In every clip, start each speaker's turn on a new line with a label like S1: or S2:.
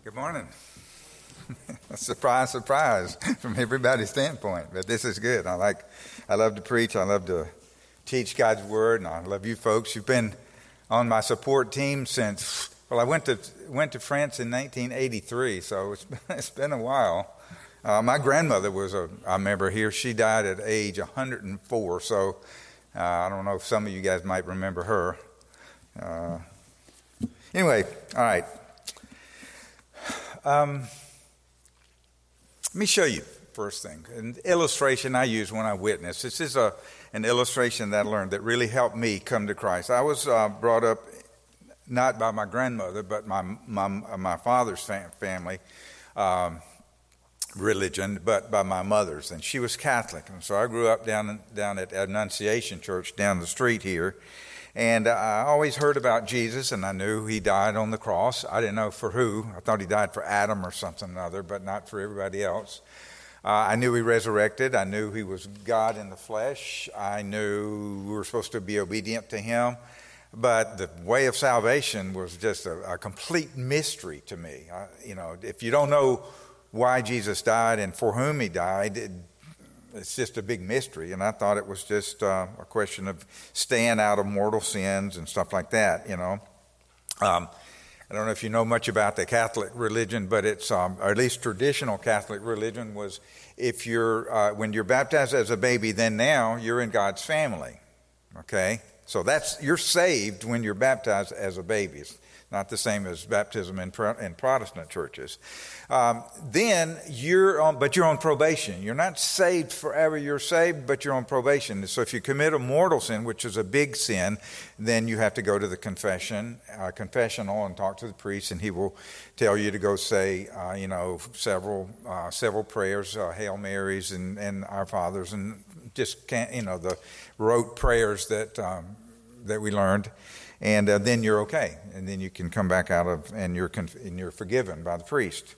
S1: Good morning. Surprise, surprise from everybody's standpoint, but this is good. I love to preach. I love to teach God's word, and I love you folks. You've been on my support team since, I went to France in 1983, so it's been a while. My grandmother I remember here, she died at age 104, so I don't know if some of you guys might remember her. Anyway, all right. Let me show you first thing. An illustration I use when I witness. This is an illustration that I learned that really helped me come to Christ. I was brought up not by my grandmother, but my father's family religion, but by my mother's, and she was Catholic. And so I grew up down at Annunciation Church down the street here. And I always heard about Jesus, and I knew he died on the cross. I didn't know for who. I thought he died for Adam or something or other, but not for everybody else. I knew he resurrected. I knew he was God in the flesh. I knew we were supposed to be obedient to him. But the way of salvation was just a complete mystery to me. If you don't know why Jesus died and for whom he died, it's just a big mystery, and I thought it was just a question of staying out of mortal sins and stuff like that, I don't know if you know much about the Catholic religion, but it's, or at least traditional Catholic religion was if when you're baptized as a baby, then now you're in God's family, okay? So you're saved when you're baptized as a baby. It's not the same as baptism in Protestant churches. Then you're on probation. You're not saved forever. You're saved, but you're on probation. So if you commit a mortal sin, which is a big sin, then you have to go to the confessional and talk to the priest, and he will tell you to go say, several prayers, Hail Marys and Our Fathers, and just the rote prayers that we learned. And then you're okay, and then you can come back out of, and you're forgiven by the priest.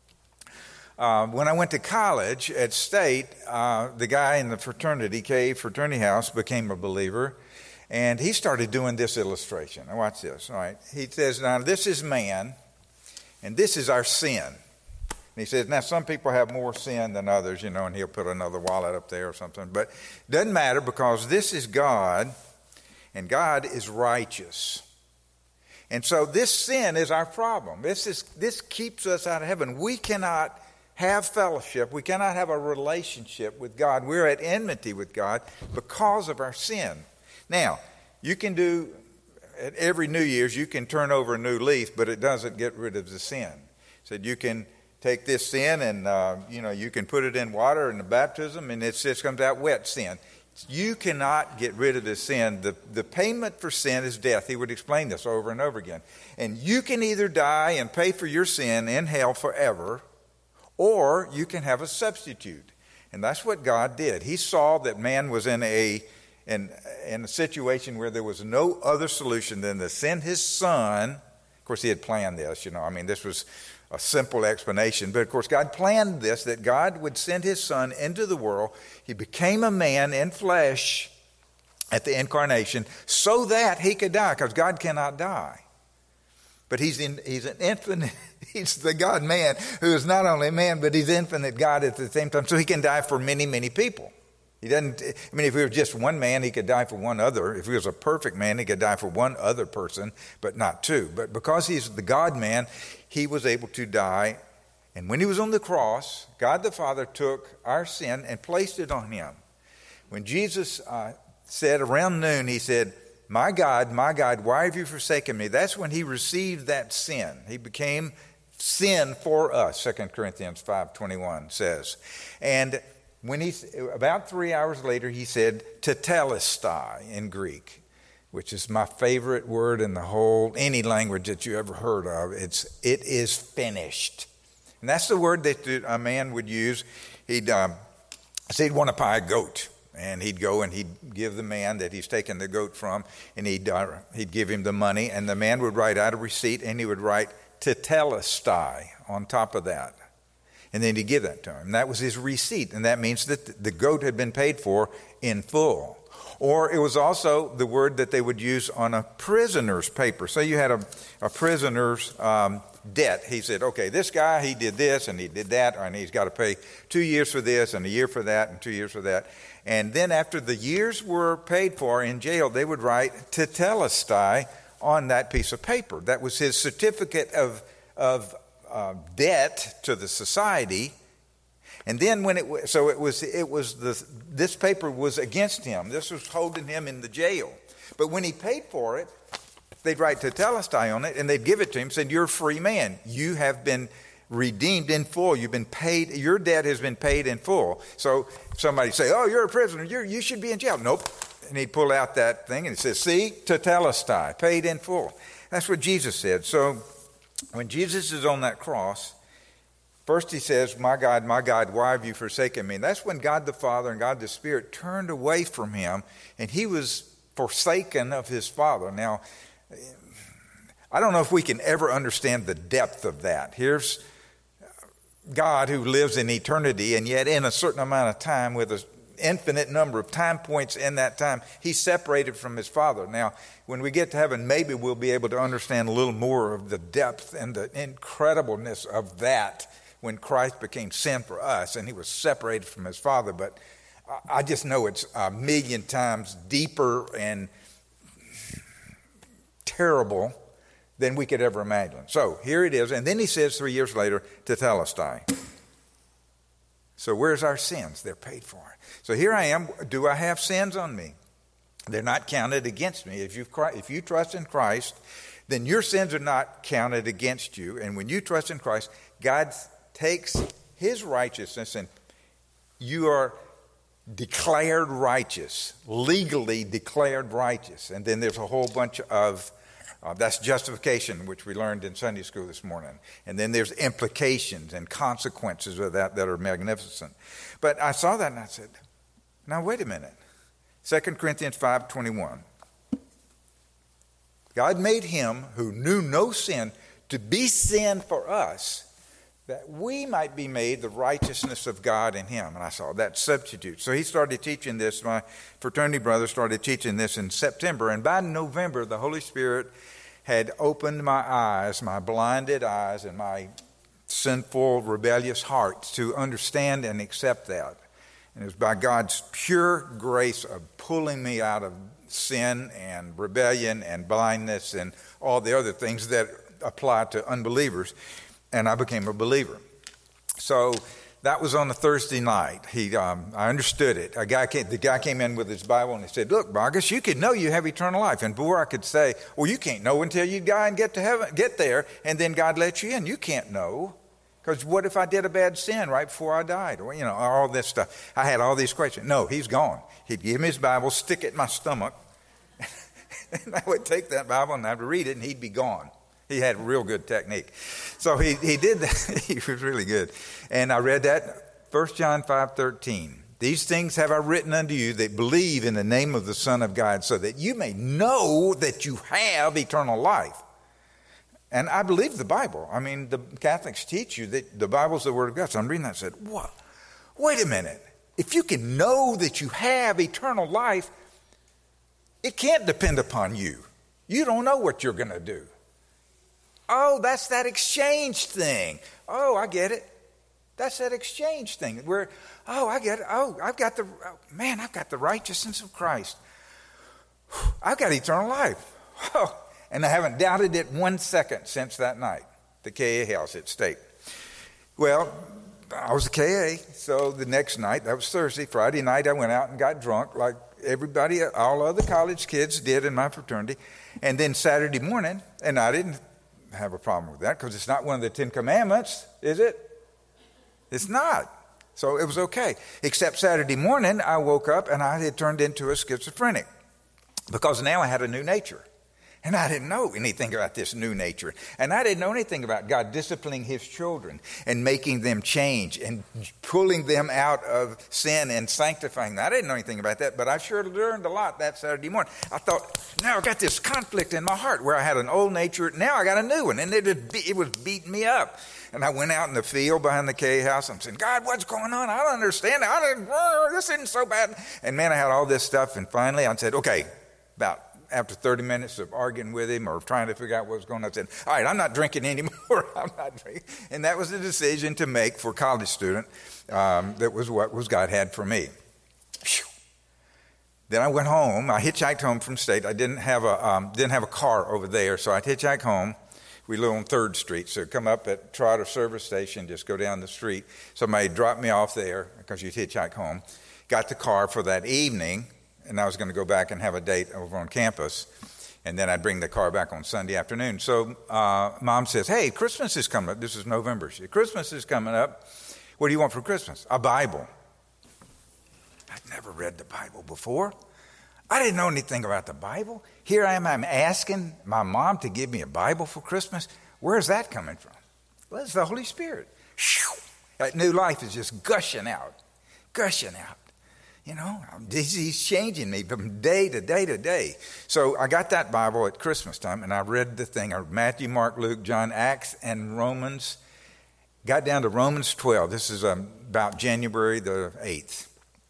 S1: When I went to college at State, the guy in the fraternity house became a believer, and he started doing this illustration. Now watch this, all right? He says, now this is man, and this is our sin. And he says, now some people have more sin than others, and he'll put another wallet up there or something, but it doesn't matter because this is God, and God is righteous. And so this sin is our problem. This keeps us out of heaven. We cannot have fellowship. We cannot have a relationship with God. We're at enmity with God because of our sin. Now, you can do, at every New Year's, you can turn over a new leaf, but it doesn't get rid of the sin. So you can take this sin and, you can put it in water in the baptism, and it just comes out wet sin. You cannot get rid of this sin. The payment for sin is death. He would explain this over and over again. And you can either die and pay for your sin in hell forever, or you can have a substitute. And that's what God did. He saw that man was in a situation where there was no other solution than to send his son. Of course, he had planned this, this was a simple explanation. But of course, God planned this, that God would send his son into the world. He became a man in flesh at the incarnation so that he could die, because God cannot die. But he's an infinite, he's the God-man who is not only man, but he's infinite God at the same time. So he can die for many, many people. If he was just one man, he could die for one other. If he was a perfect man, he could die for one other person, but not two. But because he's the God-man, he was able to die. And when he was on the cross, God the Father took our sin and placed it on him. When Jesus said around noon, he said, my God, why have you forsaken me? That's when he received that sin. He became sin for us, 2 Corinthians 5:21 says. And when about 3 hours later, he said, tetelestai in Greek, which is my favorite word in any language that you ever heard of. It is finished. And that's the word that a man would use. He'd say he'd want to buy a goat, and he'd go and he'd give the man that he's taken the goat from, and he'd give him the money, and the man would write out a receipt, and he would write tetelestai on top of that. And then he'd give that to him. That was his receipt, and that means that the goat had been paid for in full. Or it was also the word that they would use on a prisoner's paper. So you had a prisoner's debt. He said, okay, this guy, he did this and he did that, and he's got to pay 2 years for this and a year for that and 2 years for that. And then after the years were paid for in jail, they would write tetelestai on that piece of paper. That was his certificate of debt to the society. And then when this paper was against him. This was holding him in the jail. But when he paid for it, they'd write tetelestai on it, and they'd give it to him, saying, "You're a free man. You have been redeemed in full. You've been paid. Your debt has been paid in full." So somebody say, "Oh, you're a prisoner. You should be in jail." Nope. And he'd pull out that thing and he says, "See, tetelestai, paid in full." That's what Jesus said. So when Jesus is on that cross, first he says, my God, why have you forsaken me?" And that's when God the Father and God the Spirit turned away from him, and he was forsaken of his Father. Now, I don't know if we can ever understand the depth of that. Here's God who lives in eternity, and yet in a certain amount of time, with an infinite number of time points in that time, he's separated from his Father. Now, when we get to heaven, maybe we'll be able to understand a little more of the depth and the incredibleness of that, when Christ became sin for us and he was separated from his Father. But I just know it's a million times deeper and terrible than we could ever imagine. So here it is. And then he says 3 years later, tetelestai. So where's our sins? They're paid for. So here I am. Do I have sins on me? They're not counted against me. If you trust in Christ, then your sins are not counted against you. And when you trust in Christ, God takes his righteousness, and you are declared righteous, legally declared righteous. And then there's a whole bunch of that's justification, which we learned in Sunday school this morning. And then there's implications and consequences of that are magnificent. But I saw that and I said, now wait a minute. 2 Corinthians 5:21. God made him who knew no sin to be sin for us, that we might be made the righteousness of God in him. And I saw that substitute. So he started teaching this. My fraternity brother started teaching this in September. And by November, the Holy Spirit had opened my eyes, my blinded eyes, and my sinful, rebellious heart to understand and accept that. And it was by God's pure grace of pulling me out of sin and rebellion and blindness and all the other things that apply to unbelievers. And I became a believer. So that was on a Thursday night. I understood it. The guy came in with his Bible and he said, "Look, Vargas, you can know you have eternal life." And before I could say, "Well, you can't know until you die and get to heaven, get there, and then God lets you in." You can't know, because what if I did a bad sin right before I died? Or all this stuff. I had all these questions. No, he's gone. He'd give me his Bible, stick it in my stomach, and I would take that Bible and I'd read it, and he'd be gone. He had real good technique. So he did that. He was really good. And I read that, 1 John 5:13. "These things have I written unto you that believe in the name of the Son of God, so that you may know that you have eternal life." And I believe the Bible. I mean, the Catholics teach you that the Bible's the Word of God. So I'm reading that and said, what? Wait a minute. If you can know that you have eternal life, it can't depend upon you. You don't know what you're going to do. Oh, that's that exchange thing. Oh, I get it. That's that exchange thing where, I get it. Oh, I've got the righteousness of Christ. I've got eternal life. Oh, and I haven't doubted it 1 second since that night, the KA house at State. Well, I was a KA, so the next night, that was Thursday, Friday night, I went out and got drunk like everybody, all other college kids did in my fraternity. And then Saturday morning, and I didn't have a problem with that because it's not one of the 10 Commandments, is it? It's not. So it was okay. Except Saturday morning, I woke up and I had turned into a schizophrenic because now I had a new nature. And I didn't know anything about this new nature. And I didn't know anything about God disciplining his children and making them change and pulling them out of sin and sanctifying them. I didn't know anything about that, but I sure learned a lot that Saturday morning. I thought, now I got this conflict in my heart where I had an old nature. Now I got a new one, and it was beating me up. And I went out in the field behind the K house. I'm saying, God, what's going on? I don't understand. This isn't so bad. And man, I had all this stuff. And finally I said, okay, after 30 minutes of arguing with him or trying to figure out what was going on, I said, all right, I'm not drinking anymore. I'm not drinking. And that was the decision to make for a college student. That was what God had for me. Whew. Then I went home. I hitchhiked home from state. I didn't have a car over there, so I hitchhiked home. We live on 3rd Street, so come up at Trotter Service Station, just go down the street. Somebody dropped me off there because you'd hitchhike home. Got the car for that evening, and I was going to go back and have a date over on campus, and then I'd bring the car back on Sunday afternoon. So Mom says, hey, Christmas is coming up. This is November. She said, Christmas is coming up. What do you want for Christmas? A Bible. I'd never read the Bible before. I didn't know anything about the Bible. Here I am, I'm asking my mom to give me a Bible for Christmas. Where's that coming from? Well, it's the Holy Spirit. That new life is just gushing out. You know, he's changing me from day to day to day. So I got that Bible at Christmas time, and I read the thing. I read Matthew, Mark, Luke, John, Acts, and Romans. Got down to Romans 12. This is about January the 8th.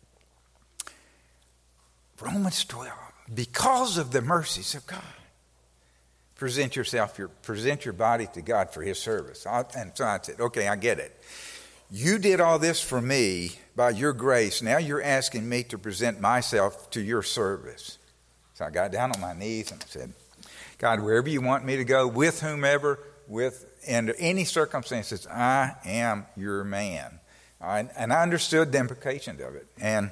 S1: Romans 12. Because of the mercies of God, present your body to God for his service. And so I said, okay, I get it. You did all this for me by your grace. Now you're asking me to present myself to your service. So I got down on my knees and I said, God, wherever you want me to go, with whomever, under any circumstances, I am your man. And I understood the implications of it. And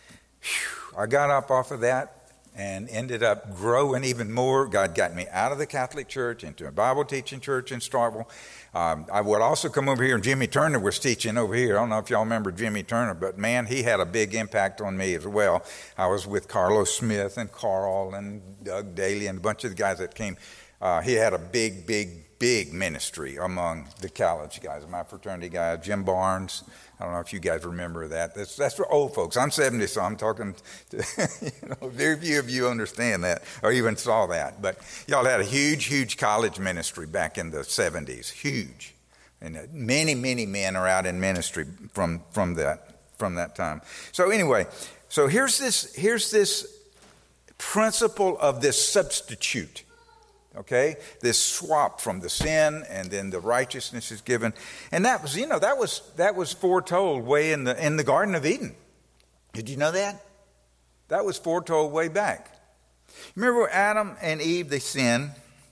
S1: I got up off of that and ended up growing even more. God got me out of the Catholic Church into a Bible teaching church in Starkville. I would also come over here, and Jimmy Turner was teaching over here. I don't know if y'all remember Jimmy Turner, but man, he had a big impact on me as well. I was with Carlos Smith and Carl and Doug Daly and a bunch of the guys that came. He had a big ministry among the college guys, my fraternity guys, Jim Barnes. I don't know if you guys remember that. That's for old folks. I'm 70, so I'm talking to, very few of you understand that or even saw that. But y'all had a huge college ministry back in the 70s, huge. And many men are out in ministry from that time. So anyway, so here's this principle of this substitute. Okay, this swap from the sin and then the righteousness is given, and that was foretold way in the Garden of Eden. Did you know that? That was foretold way back. Remember Adam and Eve? They sinned,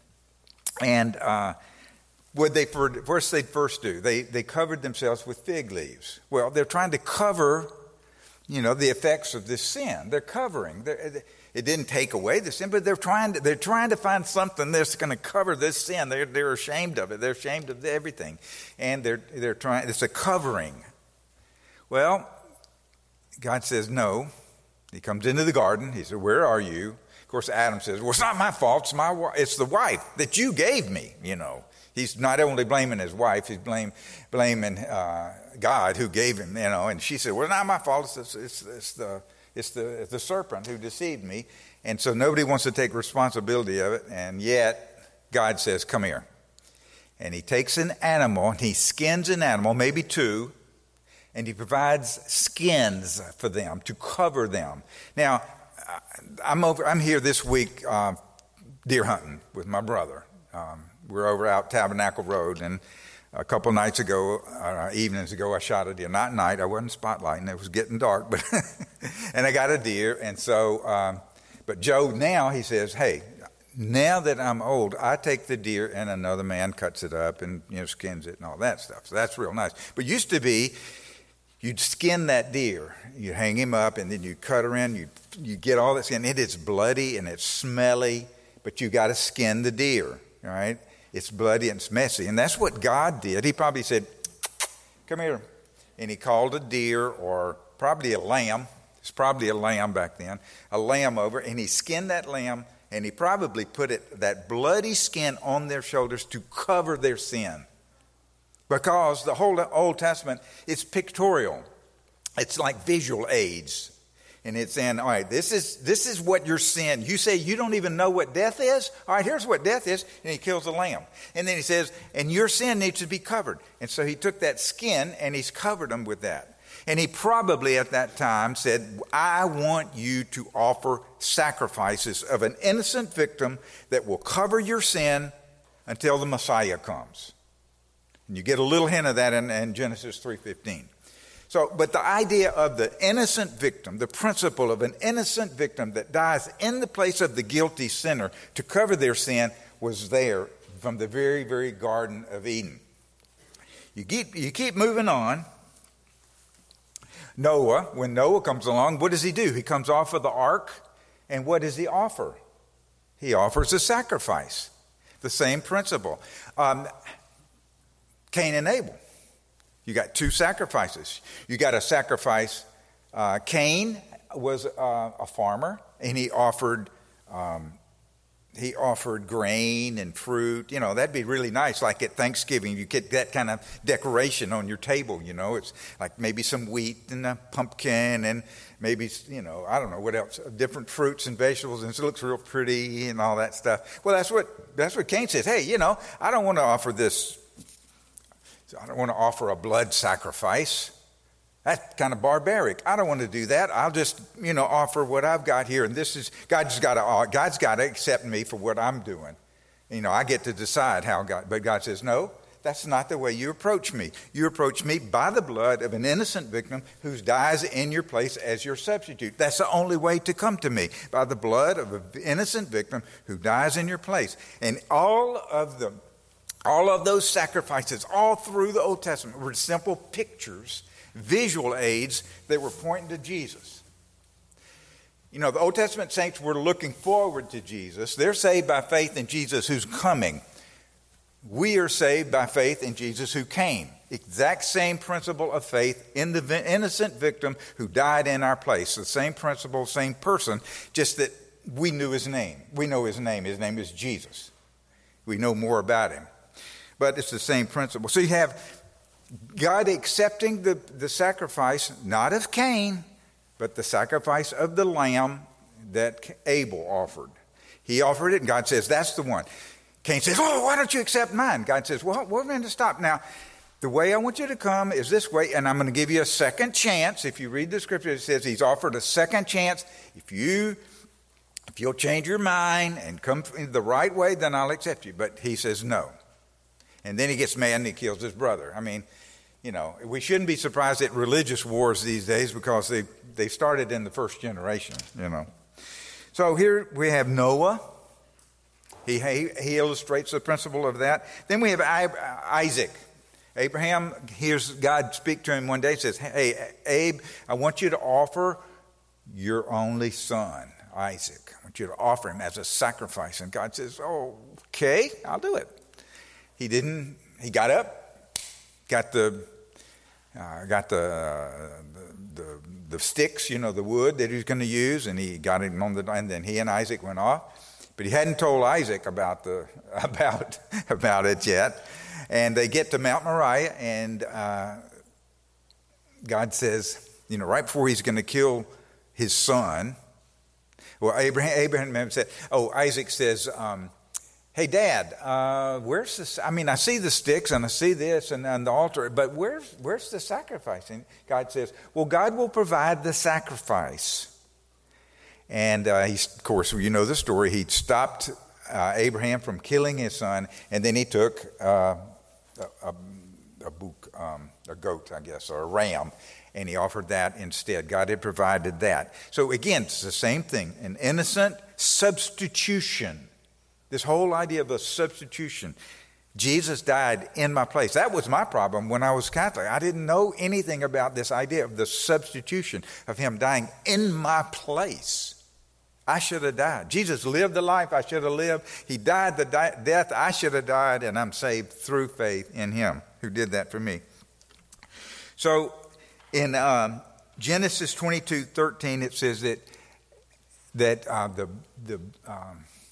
S1: and what they first do? They covered themselves with fig leaves. Well, they're trying to cover, the effects of this sin. They're covering. It didn't take away the sin, but they're trying to find something that's going to cover this sin. They're ashamed of it. They're ashamed of everything, and they're trying. It's a covering. Well, God says no. He comes into the garden. He said, "Where are you?" Of course, Adam says, "Well, it's not my fault. It's the wife that you gave me." He's not only blaming his wife; he's blaming God who gave him. And she said, "Well, it's not my fault. It's the serpent who deceived me." And so nobody wants to take responsibility of it. And yet God says, "Come here." And he takes an animal and he skins an animal, maybe two, and he provides skins for them to cover them. Now, I'm here this week deer hunting with my brother. We're over out Tabernacle Road, and a couple nights ago, evenings ago, I shot a deer. Not night, I wasn't spotlighting, it was getting dark, but and I got a deer. And so, but Joe now, he says, "Hey, now that I'm old, I take the deer and another man cuts it up and skins it and all that stuff." So that's real nice. But used to be, you'd skin that deer, you hang him up, and then you cut her in, you get all that skin. It is bloody and it's smelly, but you got to skin the deer, all right? It's bloody and it's messy. And that's what God did. He probably said, "Come here." And he called a deer, or probably a lamb. It's probably a lamb back then. A lamb over. And he skinned that lamb And he probably put that bloody skin on their shoulders to cover their sin. Because the whole Old Testament, it's pictorial. It's like visual aids. And it's saying, all right, this is what your sin. You say you don't even know what death is? All right, here's what death is. And he kills a lamb. And then he says, and your sin needs to be covered. And so he took that skin and he's covered them with that. And he probably at that time said, I want you to offer sacrifices of an innocent victim that will cover your sin until the Messiah comes. And you get a little hint of that in Genesis 3:15. So, but the idea of the innocent victim, the principle of an innocent victim that dies in the place of the guilty sinner to cover their sin was there from the very, very Garden of Eden. You keep moving on. Noah, when Noah comes along, what does he do? He comes off of the ark, and what does he offer? He offers a sacrifice. The same principle. Cain and Abel. You got two sacrifices. You got a sacrifice. Cain was a farmer, and he offered grain and fruit. You know, that'd be really nice. Like at Thanksgiving, you get that kind of decoration on your table. You know, it's like maybe some wheat and a pumpkin and maybe, you know, I don't know what else, different fruits and vegetables, and it looks real pretty and all that stuff. Well, that's what Cain says. Hey, you know, I don't want to offer this. I don't want to offer a blood sacrifice. That's kind of barbaric. I don't want to do that. I'll just, you know, offer what I've got here. And this is, God's got to accept me for what I'm doing. You know, I get to decide how but God says, no, that's not the way you approach me. You approach me by the blood of an innocent victim who dies in your place as your substitute. That's the only way to come to me, by the blood of an innocent victim who dies in your place. And all of those sacrifices, all through the Old Testament, were simple pictures, visual aids that were pointing to Jesus. You know, the Old Testament saints were looking forward to Jesus. They're saved by faith in Jesus who's coming. We are saved by faith in Jesus who came. Exact same principle of faith in the innocent victim who died in our place. The same principle, same person, just that we knew his name. We know his name. His name is Jesus. We know more about him. But it's the same principle. So you have God accepting the sacrifice, not of Cain, but the sacrifice of the lamb that Abel offered. He offered it, and God says, that's the one. Cain says, oh, why don't you accept mine? God says, well, we're going to stop. Now, the way I want you to come is this way, and I'm going to give you a second chance. If you read the scripture, it says he's offered a second chance. If you'll change your mind and come the right way, then I'll accept you. But he says no. And then he gets mad and he kills his brother. I mean, you know, we shouldn't be surprised at religious wars these days because they started in the first generation, you know. So here we have Noah. He illustrates the principle of that. Then we have Isaac. Abraham hears God speak to him one day and says, hey, Abe, I want you to offer your only son, Isaac. I want you to offer him as a sacrifice. And God says, oh, okay, I'll do it. He got up, got the sticks, you know, the wood that he was going to use, and he got it and then he and Isaac went off. But he hadn't told Isaac about it yet. And they get to Mount Moriah, and God says, you know, right before he's going to kill his son, well, Abraham said, Isaac says, hey, Dad, where's this? I mean, I see the sticks and I see this and the altar, but where's the sacrifice? And God says, well, God will provide the sacrifice. And of course, you know the story. He stopped Abraham from killing his son, and then he took a goat, I guess, or a ram, and he offered that instead. God had provided that. So again, it's the same thing, an innocent substitution. This whole idea of a substitution. Jesus died in my place. That was my problem when I was Catholic. I didn't know anything about this idea of the substitution, of him dying in my place. I should have died. Jesus lived the life I should have lived. He died the death I should have died, and I'm saved through faith in him who did that for me. So in Genesis 22:13, it says that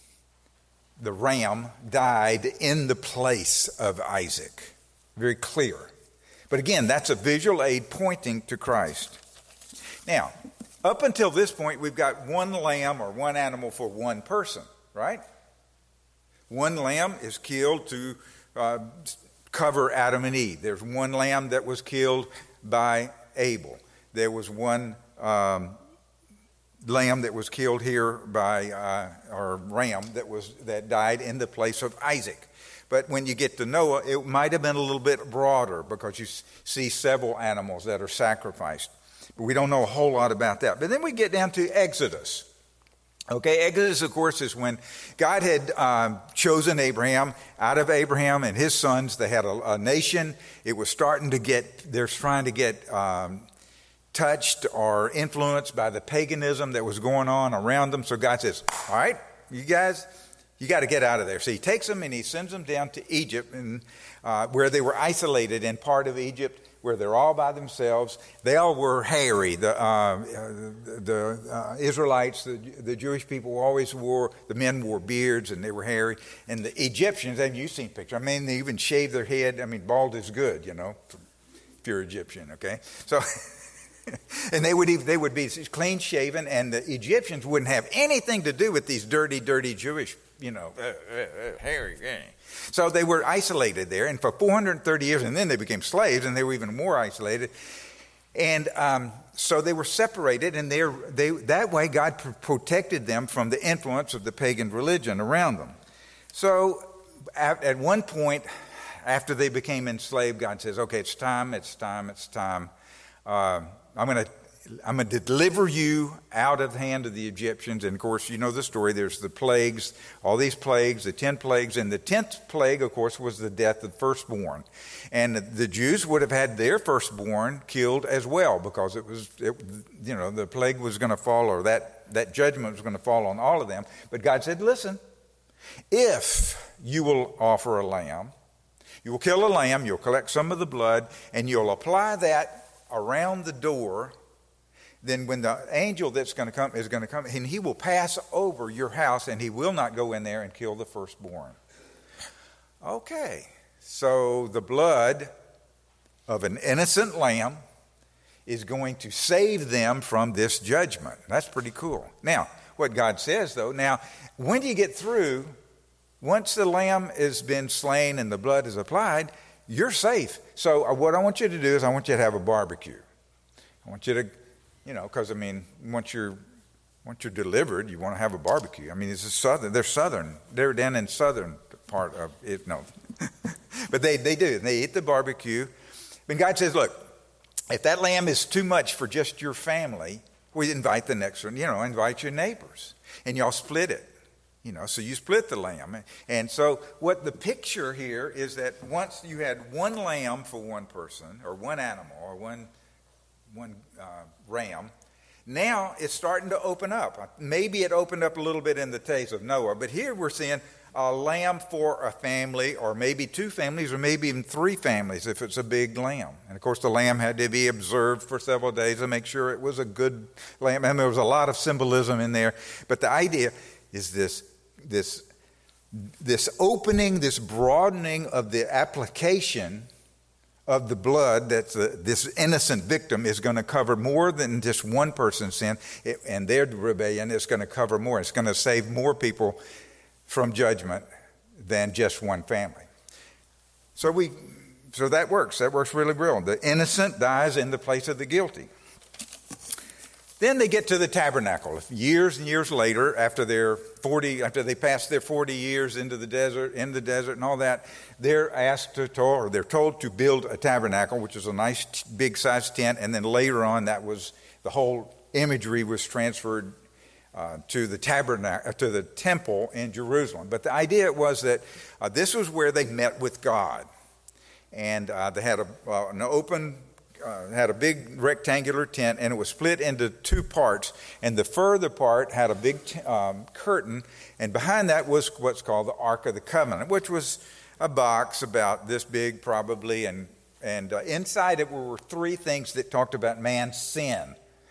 S1: the ram died in the place of Isaac. Very clear. But again, that's a visual aid pointing to Christ. Now, up until this point, we've got one lamb or one animal for one person, right? One lamb is killed to cover Adam and Eve. There's one lamb that was killed by Abel. There was one lamb that was killed here by, or ram that died in the place of Isaac. But when you get to Noah, it might have been a little bit broader because you see several animals that are sacrificed. But we don't know a whole lot about that. But then we get down to Exodus. Okay, Exodus, of course, is when God had chosen Abraham. Out of Abraham and his sons, they had a nation. It was starting to they're trying to get touched or influenced by the paganism that was going on around them. So God says, all right, you guys, you got to get out of there. So he takes them and he sends them down to Egypt, and where they were isolated in part of Egypt, where they're all by themselves. They all were hairy. The Israelites, the Jewish people always the men wore beards and they were hairy. And the Egyptians, have you seen pictures? I mean, they even shave their head. I mean, bald is good, you know, if you're Egyptian, okay? So, and they would be clean shaven, and the Egyptians wouldn't have anything to do with these dirty Jewish, you know, hairy. So they were isolated there, and for 430 years, and then they became slaves, and they were even more isolated. And so they were separated, and that way God protected them from the influence of the pagan religion around them. So at one point, after they became enslaved, God says, okay, it's time. I'm going to deliver you out of the hand of the Egyptians. And of course, you know the story. There's the plagues, all these plagues, the 10 plagues. And the 10th plague, of course, was the death of the firstborn. And the Jews would have had their firstborn killed as well, because the plague was going to fall, or that judgment was going to fall on all of them. But God said, listen, if you will offer a lamb, you will kill a lamb, you'll collect some of the blood, and you'll apply that around the door. Then when the angel that's going to come is going to come, and he will pass over your house, and he will not go in there and kill the firstborn. Okay, so the blood of an innocent lamb is going to save them from this judgment. That's pretty cool. Now, what God says, though, now, when you get through, once the lamb has been slain and the blood is applied, you're safe. So what I want you to do is I want you to have a barbecue. I want you to, because, once you're delivered, you want to have a barbecue. They're southern. They're down in southern part of it. No. But they do. They eat the barbecue. And God says, look, if that lamb is too much for just your family, we invite the next one, invite your neighbors. And y'all split it. So you split the lamb. And so what the picture here is that once you had one lamb for one person, or one animal, or one ram, now it's starting to open up. Maybe it opened up a little bit in the days of Noah, but here we're seeing a lamb for a family, or maybe two families, or maybe even three families if it's a big lamb. And of course the lamb had to be observed for several days to make sure it was a good lamb. And there was a lot of symbolism in there. But the idea is this opening, this broadening of the application of the blood that this innocent victim is going to cover more than just one person's sin, and their rebellion is going to cover more. It's going to save more people from judgment than just one family. So that works. That works really well. The innocent dies in the place of the guilty. Then they get to the tabernacle. Years and years later, after they pass their 40 years in the desert and all that, they're they're told to build a tabernacle, which is a nice big sized tent. And then later on, the whole imagery was transferred to the tabernacle, to the temple in Jerusalem. But the idea was that this was where they met with God, and they had had a big rectangular tent, and it was split into two parts. And the further part had a big curtain, and behind that was what's called the Ark of the Covenant, which was a box about this big probably, and inside it were three things that talked about man's sin.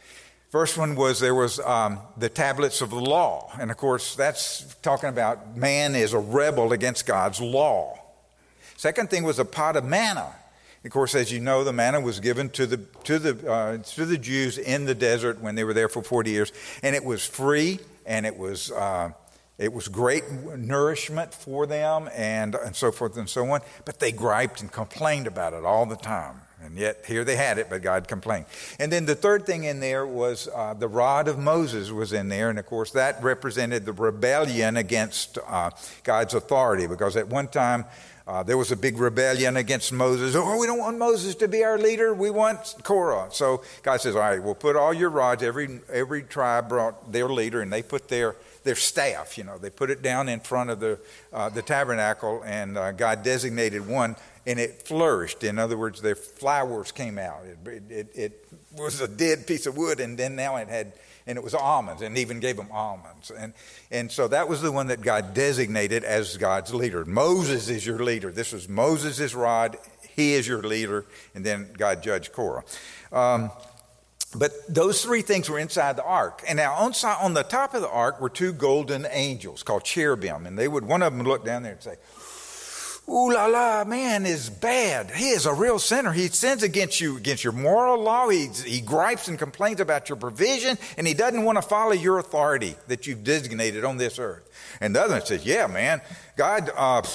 S1: First one was there was the tablets of the law. And of course, that's talking about man is a rebel against God's law. Second thing was a pot of manna. Of course, as you know, the manna was given to the Jews in the desert when they were there for 40 years. And it was free, and it was great nourishment for them, and so forth and so on. But they griped and complained about it all the time. And yet, here they had it, but God complained. And then the third thing in there was the rod of Moses was in there. And of course, that represented the rebellion against God's authority. Because at one time, there was a big rebellion against Moses. Oh, we don't want Moses to be our leader. We want Korah. So God says, all right, we'll put all your rods. Every tribe brought their leader, and they put their staff. They put it down in front of the tabernacle, and God designated one. And it flourished. In other words, their flowers came out. It was a dead piece of wood, and then now it was almonds, and even gave them almonds. And so that was the one that God designated as God's leader. Moses is your leader. This was Moses' rod. He is your leader. And then God judged Korah. But those three things were inside the ark. And now on the top of the ark were two golden angels called cherubim. And one of them would look down there and say, "Ooh la la, man is bad. He is a real sinner. He sins against your moral law. He gripes and complains about your provision, and he doesn't want to follow your authority that you've designated on this earth." And the other one says, "Yeah, man, God,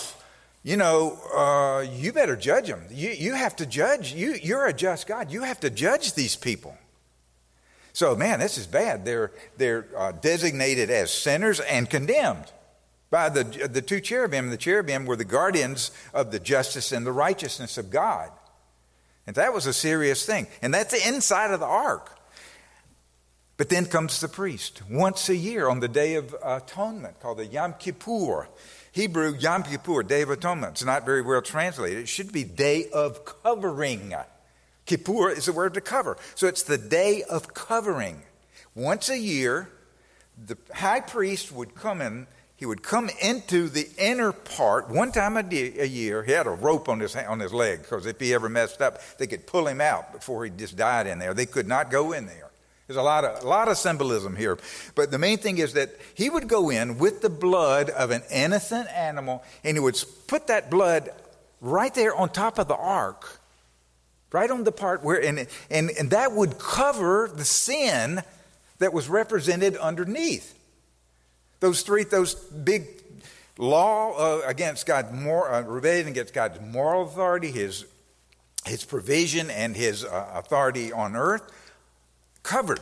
S1: you better judge him. You have to judge. You're a just God. You have to judge these people." So, man, this is bad. They're designated as sinners and condemned by the two cherubim. The cherubim were the guardians of the justice and the righteousness of God. And that was a serious thing. And that's the inside of the ark. But then comes the priest once a year on the Day of Atonement, called the Yom Kippur. Hebrew, Yom Kippur, Day of Atonement. It's not very well translated. It should be Day of Covering. Kippur is the word to cover. So it's the Day of Covering. Once a year, the high priest would come in. He would come into the inner part one time a year. He had a rope on his leg, because if he ever messed up, they could pull him out before he just died in there. They could not go in there. There's a lot of symbolism here. But the main thing is that he would go in with the blood of an innocent animal, and he would put that blood right there on top of the ark, right on the part where, and that would cover the sin that was represented underneath. Those big law against God's rebellion against God's moral authority, his provision, and his authority on earth, covered.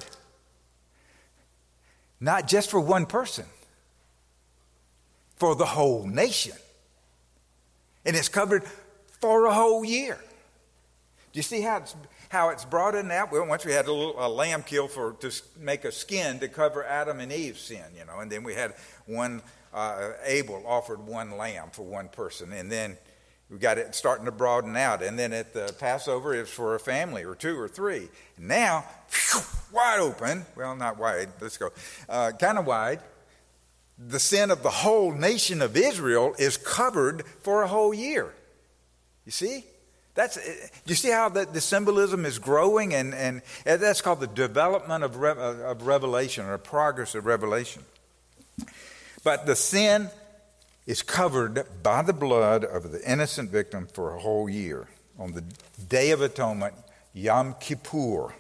S1: Not just for one person, for the whole nation. And it's covered for a whole year. Do you see how it's brought in now? Well, once we had a lamb kill to make a skin to cover Adam and Eve's sin, and then we had one, Abel offered one lamb for one person, and then we got it starting to broaden out, and then at the Passover it was for a family or two or three. And now, wide open, well, not wide, let's go, kind of wide, the sin of the whole nation of Israel is covered for a whole year. You see? You see how the symbolism is growing, and that's called the development of revelation, or progress of revelation. But the sin is covered by the blood of the innocent victim for a whole year. On the Day of Atonement, Yom Kippur.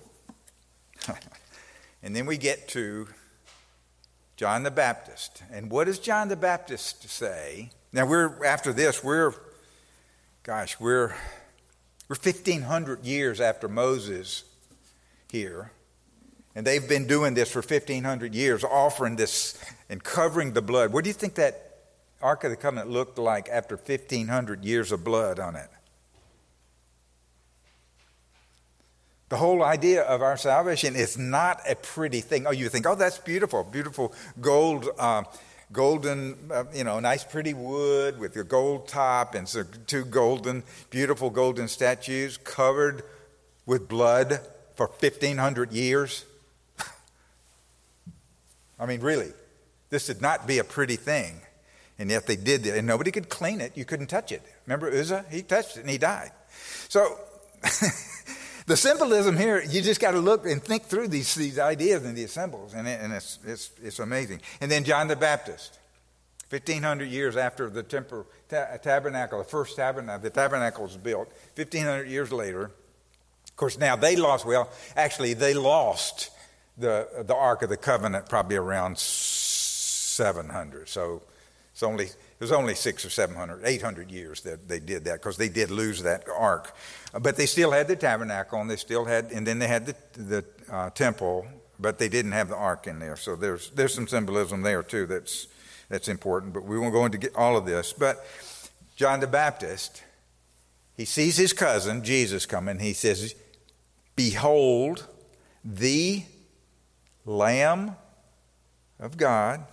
S1: And then we get to John the Baptist. And what does John the Baptist say? Now we're 1,500 years after Moses here. And they've been doing this for 1,500 years, offering this and covering the blood. What do you think that Ark of the Covenant looked like after 1,500 years of blood on it? The whole idea of our salvation is not a pretty thing. Oh, you think, oh, that's beautiful. Beautiful gold, golden, nice pretty wood with a gold top and so two beautiful golden statues covered with blood for 1,500 years. I mean, really, this would not be a pretty thing. And yet they did it, and nobody could clean it. You couldn't touch it. Remember Uzzah? He touched it and he died. So The symbolism here, you just got to look and think through these ideas and these symbols, and it's amazing. And then John the Baptist, 1,500 years after the tabernacle, the first tabernacle, the tabernacle was built, 1,500 years later. Of course, now they lost the Ark of the Covenant probably around 700. So it was only 600 or 700, 800 years that they did that, because they did lose that Ark. But they still had the tabernacle, and then they had the temple, but they didn't have the Ark in there. So there's some symbolism there too that's important. But we won't go into all of this. But John the Baptist, he sees his cousin Jesus coming. He says, "Behold, the Lamb of God."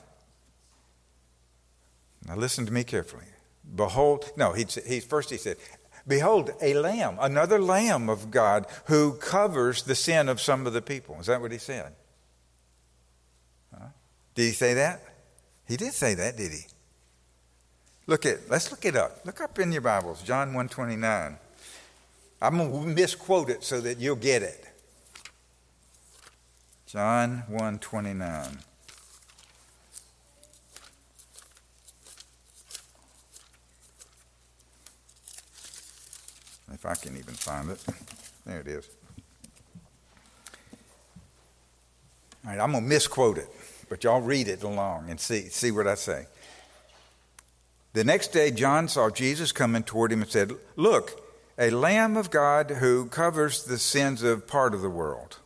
S1: Now listen to me carefully. Behold, no, he said, "Behold, a lamb, another Lamb of God who covers the sin of some of the people." Is that what he said? Did he say that? He did say that, did he? Let's look it up. Look up in your Bibles, John 1:29. I'm going to misquote it so that you'll get it. John 1:29. If I can even find it. There it is. All right, I'm going to misquote it, but y'all read it along and see what I say. "The next day John saw Jesus coming toward him and said, 'Look, a Lamb of God who covers the sins of part of the world.'"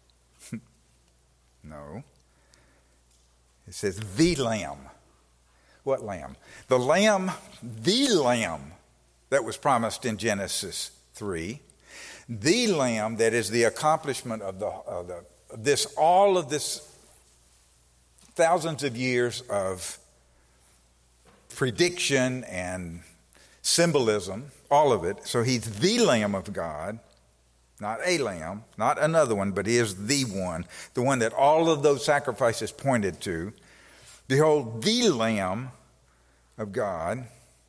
S1: No. It says the Lamb. What Lamb? The Lamb that was promised in Genesis 3. The Lamb that is the accomplishment of all of this thousands of years of prediction and symbolism, all of it. So he's the Lamb of God, not a lamb, not another one, but he is the one that all of those sacrifices pointed to. Behold, the Lamb of God,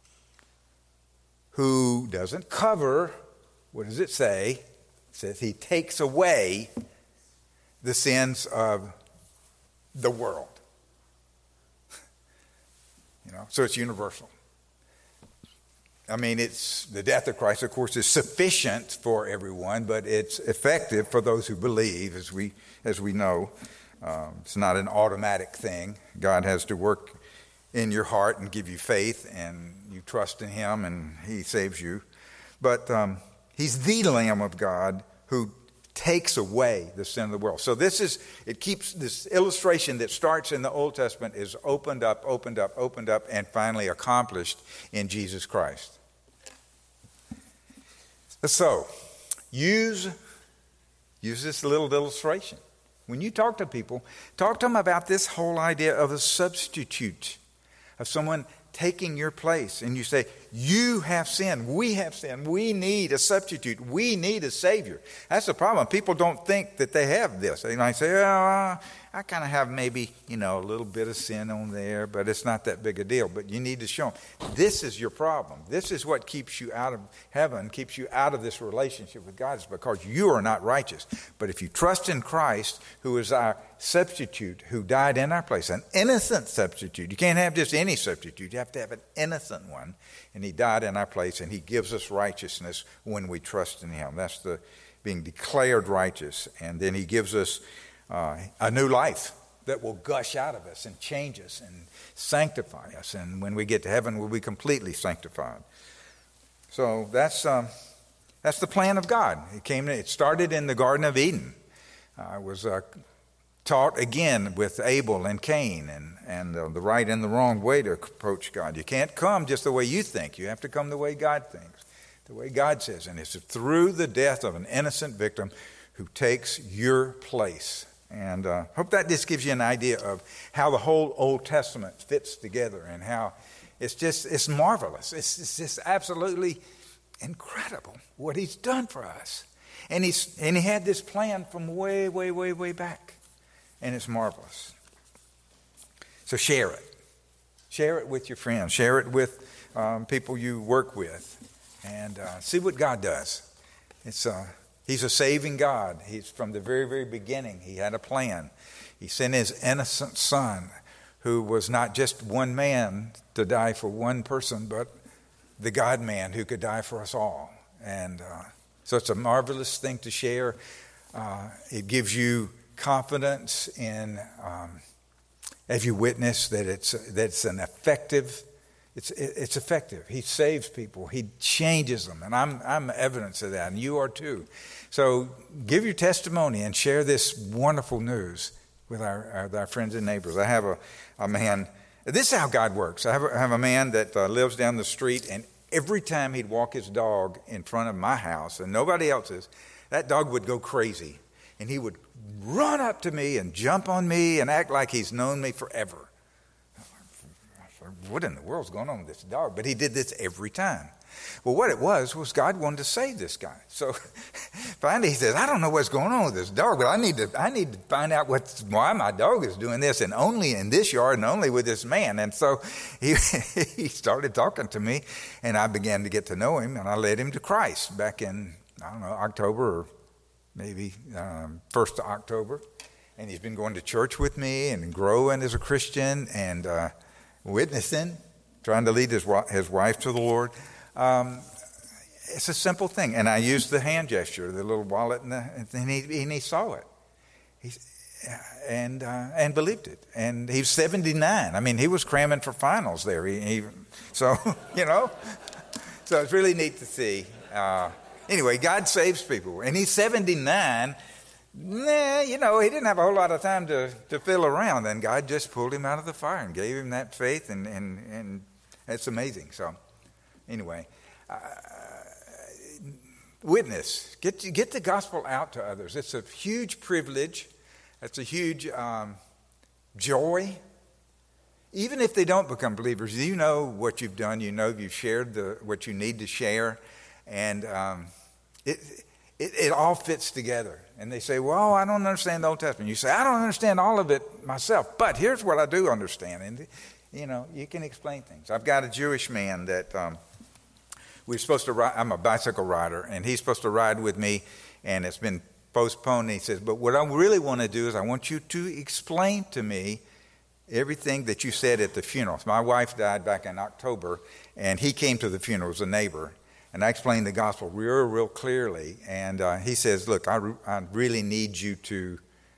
S1: who doesn't cover, what does it say? It says he takes away the sins of the world. So it's universal. I mean, it's the death of Christ, of course, is sufficient for everyone, but it's effective for those who believe, as we know. It's not an automatic thing. God has to work in your heart and give you faith, and you trust in him, and he saves you. But he's the Lamb of God who takes away the sin of the world. So this illustration that starts in the Old Testament is opened up, and finally accomplished in Jesus Christ. So, use this little illustration. When you talk to people, talk to them about this whole idea of a substitute, of someone taking your place. And you say, you have sinned, we have sinned, we need a substitute, we need a Savior. That's the problem. People don't think that they have this. They might say, oh, I kind of have maybe, a little bit of sin on there, but it's not that big a deal. But you need to show them, this is your problem. This is what keeps you out of heaven, keeps you out of this relationship with God, is because you are not righteous. But if you trust in Christ, who is our substitute, who died in our place, an innocent substitute. You can't have just any substitute. You have to have an innocent one. And he died in our place, and he gives us righteousness when we trust in him. That's the being declared righteous. And then he gives us a new life that will gush out of us and change us and sanctify us. And when we get to heaven, we'll be completely sanctified. So that's the plan of God. It started in the Garden of Eden. It was taught again with Abel and Cain and the right and the wrong way to approach God. You can't come just the way you think. You have to come the way God thinks, the way God says. And it's through the death of an innocent victim who takes your place. And I hope that just gives you an idea of how the whole Old Testament fits together and how it's marvelous. It's just absolutely incredible what he's done for us. And he had this plan from way, way, way, way back. And it's marvelous. So share it. Share it with your friends. Share it with people you work with. And see what God does. He's a saving God. He's from the very, very beginning. He had a plan. He sent his innocent son, who was not just one man to die for one person, but the God-man who could die for us all. And so it's a marvelous thing to share. It gives you confidence in, as you witness, that it's an effective. It's effective. He saves people. He changes them, and I'm evidence of that, and you are too. So give your testimony and share this wonderful news with our friends and neighbors. I have a man. This is how God works. I have a man that lives down the street, and every time he'd walk his dog in front of my house and nobody else's, that dog would go crazy, and he would run up to me and jump on me and act like he's known me forever. What in the world's going on with this dog? But he did this every time. Well, what it was God wanted to save this guy. So finally he says, I don't know what's going on with this dog, but I need to find out why my dog is doing this, and only in this yard and only with this man. And so he started talking to me, and I began to get to know him, and I led him to Christ back in, October, or maybe 1st of October. And he's been going to church with me and growing as a Christian and witnessing, trying to lead his wife to the Lord. It's a simple thing, and I used the hand gesture, the little wallet, and he saw it, and believed it. And he's 79. I mean, he was cramming for finals there. So it's really neat to see. Anyway, God saves people, and he's 79. He didn't have a whole lot of time to fill around, and God just pulled him out of the fire and gave him that faith, and it's amazing. So, anyway, witness, get the gospel out to others. It's a huge privilege. It's a huge joy. Even if they don't become believers, you know what you've done. You know you've shared what you need to share, and it all fits together. And they say, well, I don't understand the Old Testament. You say, I don't understand all of it myself, but here's what I do understand. And, you can explain things. I've got a Jewish man that we're supposed to ride. I'm a bicycle rider, and he's supposed to ride with me, and it's been postponed. And he says, but what I really want to do is I want you to explain to me everything that you said at the funeral. My wife died back in October, and he came to the funeral as a neighbor. And I explained the gospel real clearly. And he says, look, I really need you to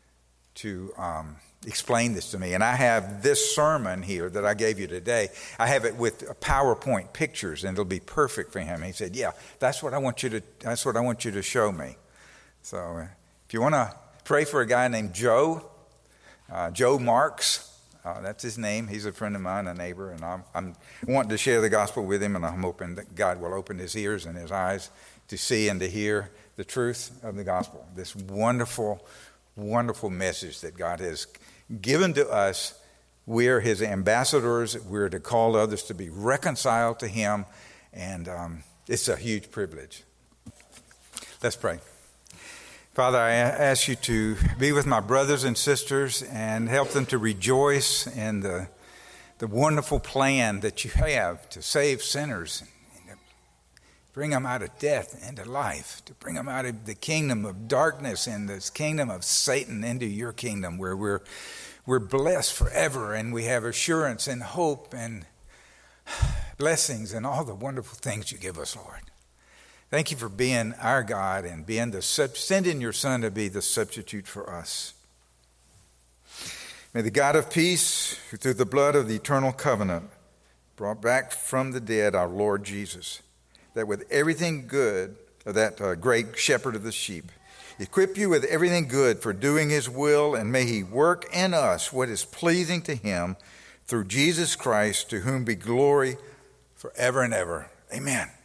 S1: explain this to me. And I have this sermon here that I gave you today. I have it with PowerPoint pictures, and it'll be perfect for him. He said, yeah, that's what I want you to show me. So if you want to pray for a guy named Joe Marks, that's his name. He's a friend of mine, a neighbor, and I'm wanting to share the gospel with him, and I'm hoping that God will open his ears and his eyes to see and to hear the truth of the gospel. This wonderful, wonderful message that God has given to us. We're his ambassadors. We're to call others to be reconciled to him, and it's a huge privilege. Let's pray. Father, I ask you to be with my brothers and sisters and help them to rejoice in the wonderful plan that you have to save sinners, and to bring them out of death into life, to bring them out of the kingdom of darkness and this kingdom of Satan into your kingdom, where we're blessed forever, and we have assurance and hope and blessings and all the wonderful things you give us, Lord. Thank you for being our God and sending your Son to be the substitute for us. May the God of peace, who through the blood of the eternal covenant brought back from the dead our Lord Jesus, that with everything good, that great shepherd of the sheep, equip you with everything good for doing his will, and may he work in us what is pleasing to him through Jesus Christ, to whom be glory forever and ever. Amen.